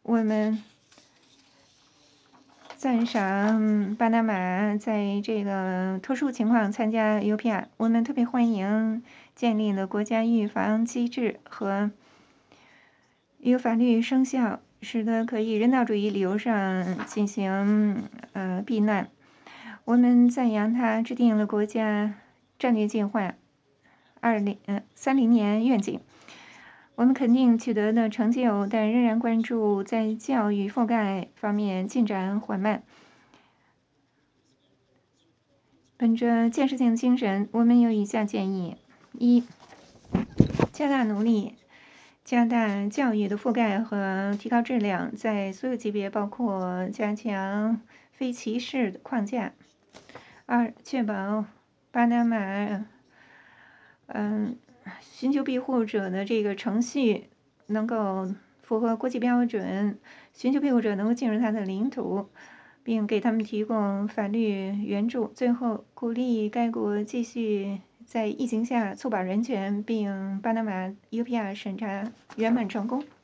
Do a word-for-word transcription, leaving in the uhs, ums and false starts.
我们赞赏巴拿马在这个特殊情况参加 U P R， 我们特别欢迎建立了国家预防机制和有法律生效，使得可以人道主义理由上进行呃避难。我们赞扬他制定了国家战略计划二零呃三零年愿景。我们肯定取得的成就，但仍然关注在教育覆盖方面进展缓慢。本着建设性精神，我们有以下建议：一、加大努力，加大教育的覆盖和提高质量，在所有级别，包括加强非歧视的框架；二、确保巴拿马，嗯。寻求庇护者的这个程序能够符合国际标准，寻求庇护者能够进入他的领土，并给他们提供法律援助。最后，鼓励该国继续在疫情下促保人权，并巴拿马 U P R 审查圆满成功。